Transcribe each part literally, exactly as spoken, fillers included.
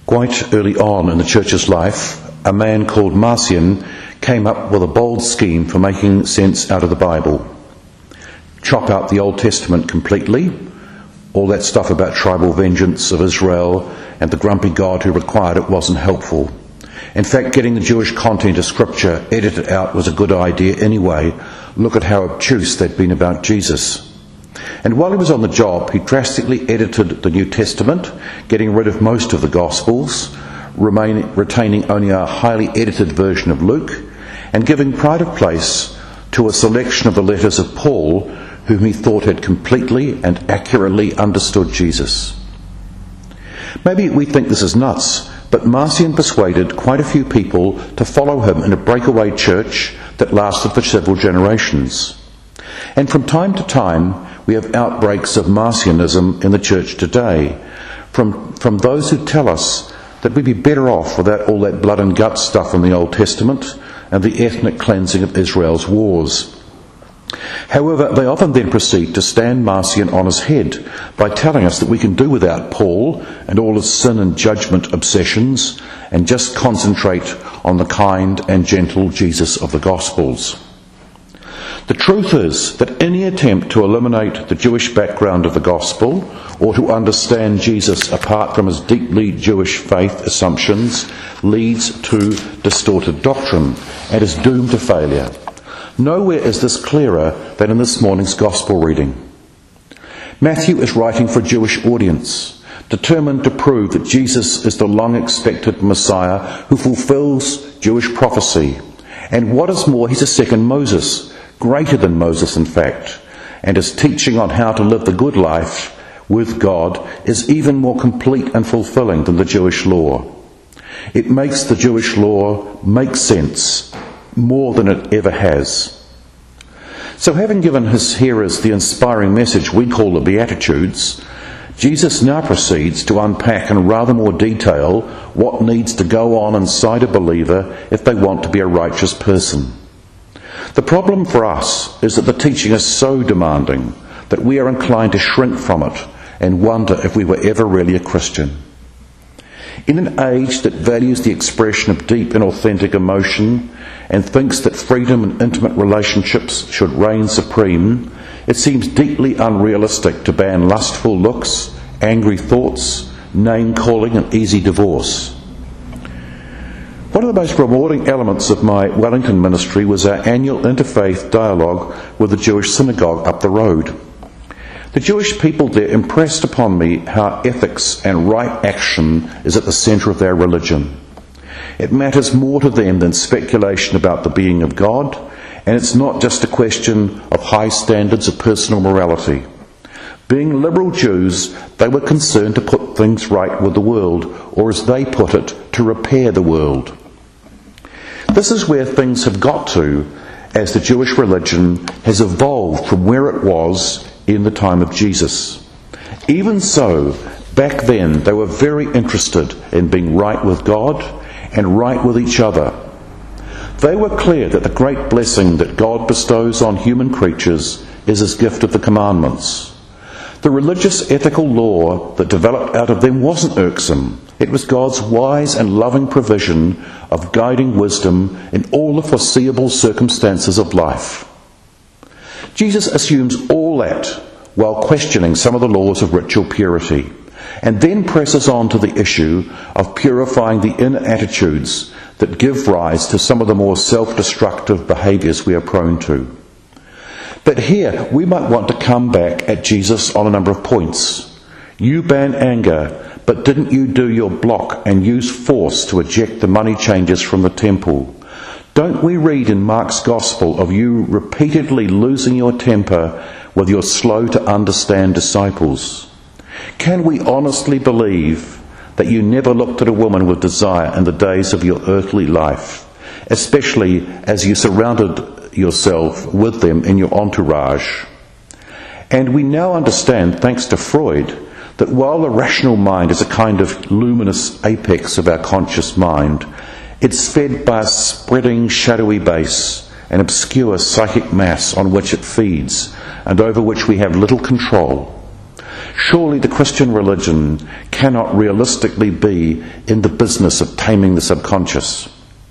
Quite early on in the church's life, a man called Marcion came up with a bold scheme for making sense out of the Bible. Chop out the Old Testament completely, all that stuff about tribal vengeance of Israel and the grumpy God who required it wasn't helpful. In fact, getting the Jewish content of Scripture edited out was a good idea anyway. Look at how obtuse they'd been about Jesus. And while he was on the job, he drastically edited the New Testament, getting rid of most of the Gospels, remain, retaining only a highly edited version of Luke, and giving pride of place to a selection of the letters of Paul, whom he thought had completely and accurately understood Jesus. Maybe we think this is nuts, but Marcion persuaded quite a few people to follow him in a breakaway church that lasted for several generations. And from time to time, we have outbreaks of Marcionism in the church today, from, from those who tell us that we'd be better off without all that blood and guts stuff in the Old Testament and the ethnic cleansing of Israel's wars. However, they often then proceed to stand Marcion on his head by telling us that we can do without Paul and all his sin and judgment obsessions and just concentrate on the kind and gentle Jesus of the Gospels. The truth is that any attempt to eliminate the Jewish background of the Gospel or to understand Jesus apart from his deeply Jewish faith assumptions leads to distorted doctrine and is doomed to failure. Nowhere is this clearer than in this morning's Gospel reading. Matthew is writing for a Jewish audience, determined to prove that Jesus is the long-expected Messiah who fulfills Jewish prophecy. And what is more, he's a second Moses, greater than Moses in fact, and his teaching on how to live the good life with God is even more complete and fulfilling than the Jewish law. It makes the Jewish law make sense more than it ever has. So having given his hearers the inspiring message we call the Beatitudes, Jesus now proceeds to unpack in rather more detail what needs to go on inside a believer if they want to be a righteous person. The problem for us is that the teaching is so demanding that we are inclined to shrink from it and wonder if we were ever really a Christian. In an age that values the expression of deep and authentic emotion and thinks that freedom and intimate relationships should reign supreme, it seems deeply unrealistic to ban lustful looks, angry thoughts, name-calling and easy divorce. One of the most rewarding elements of my Wellington ministry was our annual interfaith dialogue with the Jewish synagogue up the road. The Jewish people there impressed upon me how ethics and right action is at the centre of their religion. It matters more to them than speculation about the being of God, and it's not just a question of high standards of personal morality. Being liberal Jews, they were concerned to put things right with the world, or as they put it, to repair the world. This is where things have got to as the Jewish religion has evolved from where it was in the time of Jesus. Even so, back then they were very interested in being right with God and right with each other. They were clear that the great blessing that God bestows on human creatures is his gift of the commandments. The religious ethical law that developed out of them wasn't irksome. It was God's wise and loving provision of guiding wisdom in all the foreseeable circumstances of life. Jesus assumes all that while questioning some of the laws of ritual purity, and then presses on to the issue of purifying the inner attitudes that give rise to some of the more self-destructive behaviours we are prone to. But here we might want to come back at Jesus on a number of points. You ban anger, but didn't you do your block and use force to eject the money changers from the temple? Don't we read in Mark's Gospel of you repeatedly losing your temper with your slow-to-understand disciples? Can we honestly believe that you never looked at a woman with desire in the days of your earthly life, especially as you surrounded yourself with them in your entourage? And we now understand, thanks to Freud, that while the rational mind is a kind of luminous apex of our conscious mind, it's fed by a spreading shadowy base, an obscure psychic mass on which it feeds and over which we have little control. Surely the Christian religion cannot realistically be in the business of taming the subconscious.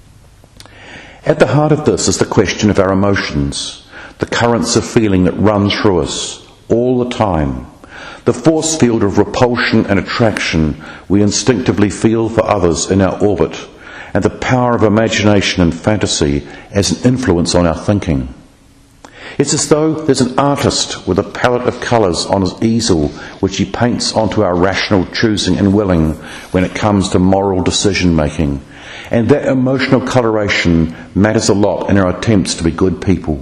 At the heart of this is the question of our emotions, the currents of feeling that run through us all the time, the force field of repulsion and attraction we instinctively feel for others in our orbit, and the power of imagination and fantasy as an influence on our thinking. It's as though there's an artist with a palette of colours on his easel which he paints onto our rational choosing and willing when it comes to moral decision making. And that emotional coloration matters a lot in our attempts to be good people.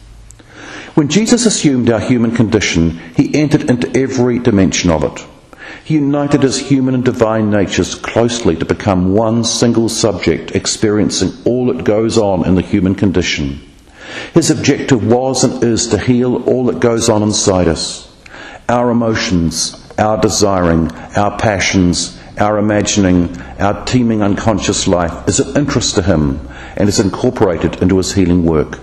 When Jesus assumed our human condition, he entered into every dimension of it. He united his human and divine natures closely to become one single subject experiencing all that goes on in the human condition. His objective was and is to heal all that goes on inside us. Our emotions, our desiring, our passions, our imagining, our teeming unconscious life is of interest to him and is incorporated into his healing work.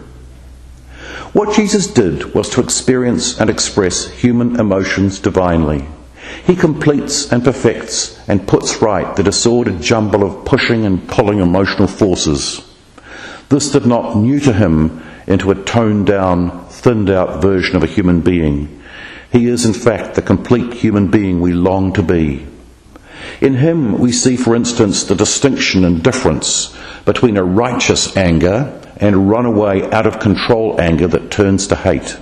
What Jesus did was to experience and express human emotions divinely. He completes and perfects and puts right the disordered jumble of pushing and pulling emotional forces. This did not neuter him into a toned-down, thinned-out version of a human being. He is, in fact, the complete human being we long to be. In him we see, for instance, the distinction and difference between a righteous anger and a runaway, out-of-control anger that turns to hate.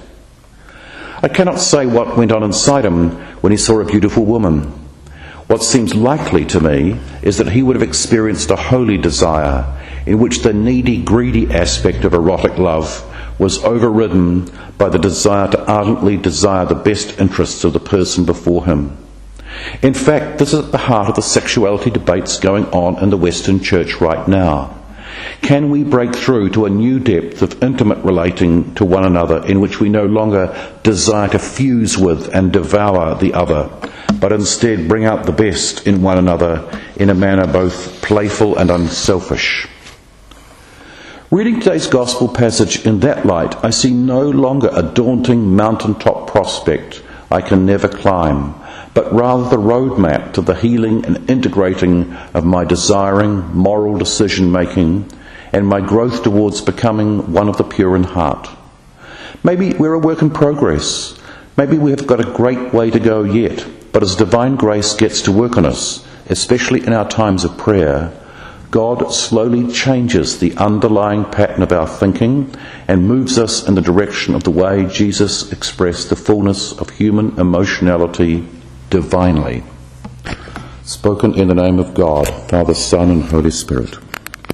I cannot say what went on inside him when he saw a beautiful woman. What seems likely to me is that he would have experienced a holy desire in which the needy, greedy aspect of erotic love was overridden by the desire to ardently desire the best interests of the person before him. In fact, this is at the heart of the sexuality debates going on in the Western Church right now. Can we break through to a new depth of intimate relating to one another in which we no longer desire to fuse with and devour the other, but instead bring out the best in one another in a manner both playful and unselfish? Reading today's Gospel passage in that light, I see no longer a daunting mountaintop prospect I can never climb, but rather the roadmap to the healing and integrating of my desiring, moral decision-making and my growth towards becoming one of the pure in heart. Maybe we're a work in progress. Maybe we have got a great way to go yet, but as divine grace gets to work on us, especially in our times of prayer, God slowly changes the underlying pattern of our thinking and moves us in the direction of the way Jesus expressed the fullness of human emotionality divinely. Spoken in the name of God, Father, Son, and Holy Spirit.